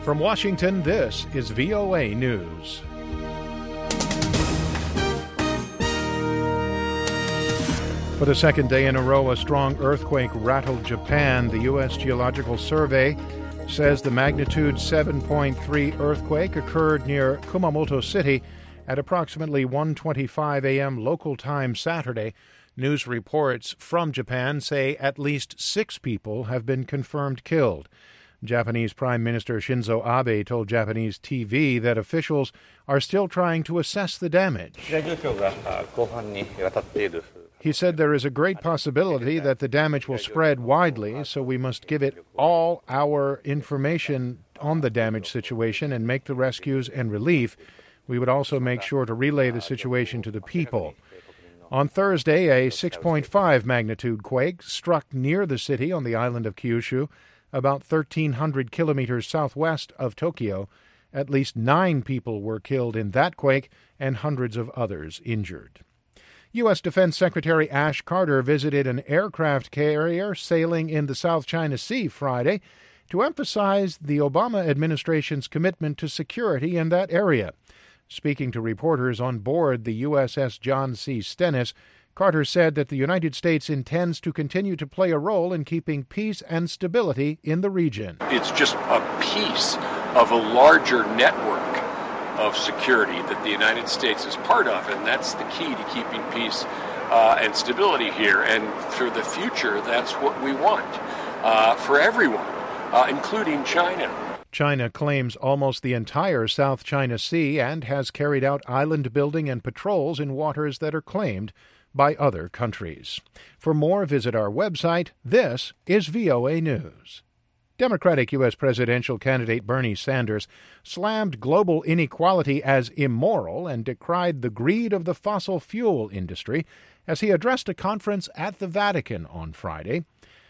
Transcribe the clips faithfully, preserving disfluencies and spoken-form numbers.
From Washington, this is V O A News. For the second day in a row, a strong earthquake rattled Japan. The U S Geological Survey says the magnitude seven point three earthquake occurred near Kumamoto City at approximately one twenty-five a.m. local time Saturday. News reports from Japan say at least six people have been confirmed killed. Japanese Prime Minister Shinzo Abe told Japanese T V that officials are still trying to assess the damage. He said there is a great possibility that the damage will spread widely, so we must give it all our information on the damage situation and make the rescues and relief. We would also make sure to relay the situation to the people. On Thursday, a six point five magnitude quake struck near the city on the island of Kyushu, about thirteen hundred kilometers southwest of Tokyo. At least nine people were killed in that quake and hundreds of others injured. U S. Defense Secretary Ash Carter visited an aircraft carrier sailing in the South China Sea Friday to emphasize the Obama administration's commitment to security in that area. Speaking to reporters on board the U S S John C. Stennis, Carter said that the United States intends to continue to play a role in keeping peace and stability in the region. It's just a piece of a larger network of security that the United States is part of, and that's the key to keeping peace uh, and stability here. And for the future, that's what we want uh, for everyone, uh, including China. China claims almost the entire South China Sea and has carried out island building and patrols in waters that are claimed by other countries. For more, visit our website. This is V O A News. Democratic U S presidential candidate Bernie Sanders slammed global inequality as immoral and decried the greed of the fossil fuel industry as he addressed a conference at the Vatican on Friday.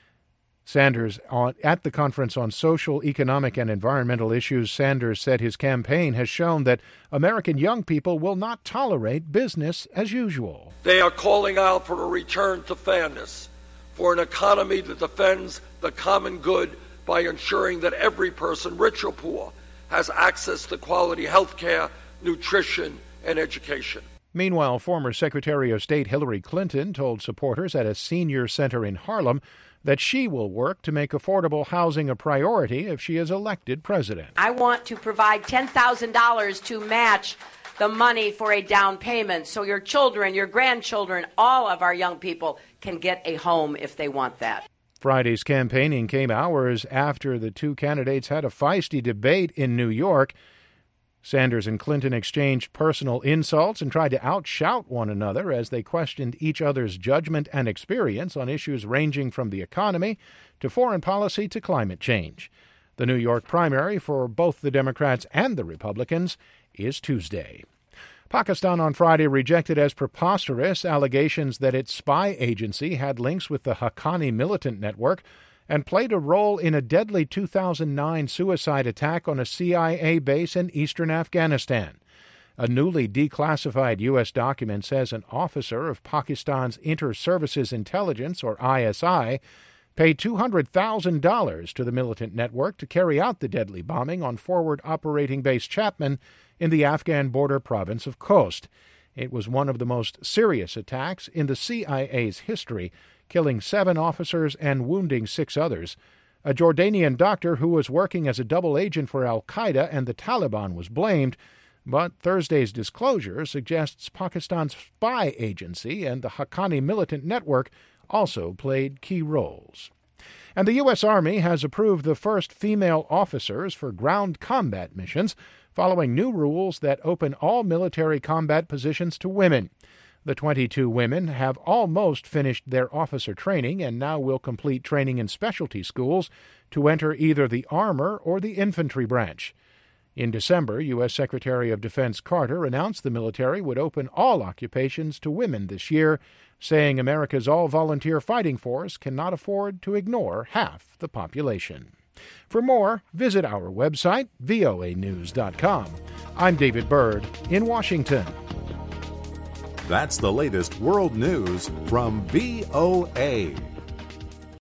Sanders, on, at the conference on social, economic, and environmental issues, Sanders said his campaign has shown that American young people will not tolerate business as usual. They are calling out for a return to fairness, for an economy that defends the common good by ensuring that every person, rich or poor, has access to quality health care, nutrition, and education. Meanwhile, former Secretary of State Hillary Clinton told supporters at a senior center in Harlem that she will work to make affordable housing a priority if she is elected president. I want to provide ten thousand dollars to match the money for a down payment so your children, your grandchildren, all of our young people can get a home if they want that. Friday's campaigning came hours after the two candidates had a feisty debate in New York. Sanders and Clinton exchanged personal insults and tried to outshout one another as they questioned each other's judgment and experience on issues ranging from the economy to foreign policy to climate change. The New York primary for both the Democrats and the Republicans is Tuesday. Pakistan on Friday rejected as preposterous allegations that its spy agency had links with the Haqqani militant network and played a role in a deadly two thousand nine suicide attack on a C I A base in eastern Afghanistan. A newly declassified U S document says an officer of Pakistan's Inter-Services Intelligence, or I S I, paid two hundred thousand dollars to the militant network to carry out the deadly bombing on forward operating base Chapman in the Afghan border province of Khost. It was one of the most serious attacks in the C I A's history, killing seven officers and wounding six others. A Jordanian doctor who was working as a double agent for al-Qaeda and the Taliban was blamed, but Thursday's disclosure suggests Pakistan's spy agency and the Haqqani militant network also played key roles. And the U S. Army has approved the first female officers for ground combat missions, following new rules that open all military combat positions to women. The twenty-two women have almost finished their officer training and now will complete training in specialty schools to enter either the armor or the infantry branch. In December, U S. Secretary of Defense Carter announced the military would open all occupations to women this year, saying America's all-volunteer fighting force cannot afford to ignore half the population. For more, visit our website, V O A news dot com. I'm David Byrd in Washington. That's the latest world news from V O A.